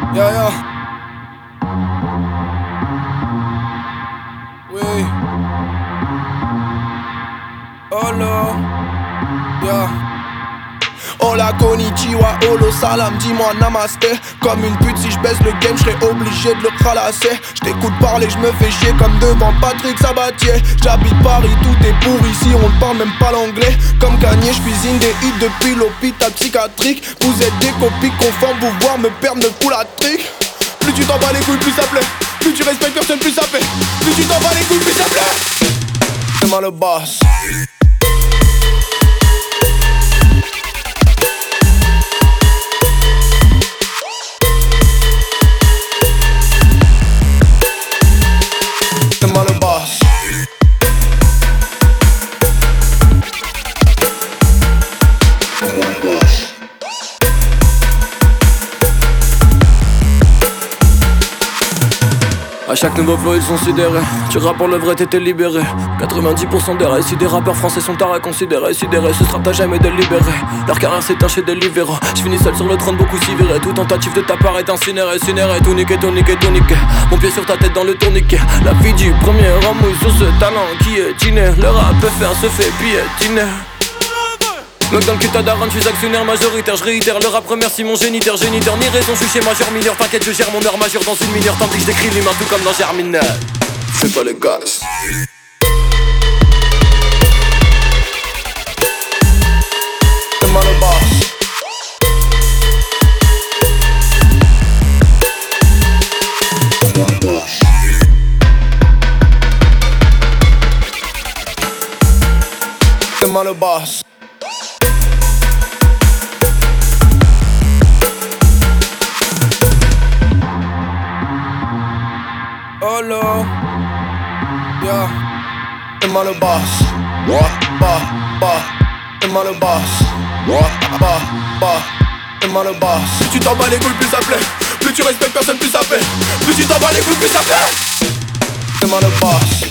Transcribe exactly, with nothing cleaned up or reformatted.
Yeah, yeah. Oui. Holo. Yeah. Hola konnichiwa, holo salam, dis-moi namasté. Comme une pute, si je baisse le game, j'serais obligé de le ralasser. J't'écoute parler, j'me fais chier comme devant Patrick Sabatier. J'habite Paris, tout est pourri ici, on ne parle même pas l'anglais. Comme Kanye, j'cuisine des hits depuis l'hôpital psychiatrique. Vous êtes des copies conformes, vous voir me perdre me fout la trique. Plus tu t'en bats les couilles, plus ça plaît. Plus tu respectes personne, plus ça fait. Plus tu t'en bats les couilles, plus ça plaît. C'est moi le boss. C'est moi le boss. A chaque nouveau flow ils sont sidérés. Tu rappes pour le vrai t'étais libéré. quatre-vingt-dix pour cent des récits des rappeurs français sont à reconsidérer. Sidérés, ce sera ta jamais délibéré. Leur carrière s'éteint chez Deliveroo. J'finis seul sur le trône, beaucoup s'y verraient. Toute tentative de ta part est incinérée. Cinéré, tout niqué, tout niqué, tout niqué. Mon pied sur ta tête dans le tourniquet. La vie du premier homme sur ce talent qui est dîner. Le rap peut faire se fait piétiner. Mec dans le cul ta daronne, j'suis actionnaire majoritaire, je réitère le rap remercie mon géniteur, géniteur, ni raison, j'suis chez majeur mineur, t'inquiète je gère mon heure majeure dans une mineure, tant pis j'écris l'humain tout comme dans Germinal. C'est pas les gars. C'est moi le boss. C'est moi le boss. Holo. Yeah. C'est moi le boss. What? Bah, bah. C'est moi le boss. What? Bah, bah. C'est moi le boss. Plus tu t'en bats les couilles, plus ça plaît. Plus tu respectes personne, plus ça fait. Plus tu t'en bats les couilles, plus ça plaît. C'est moi le boss.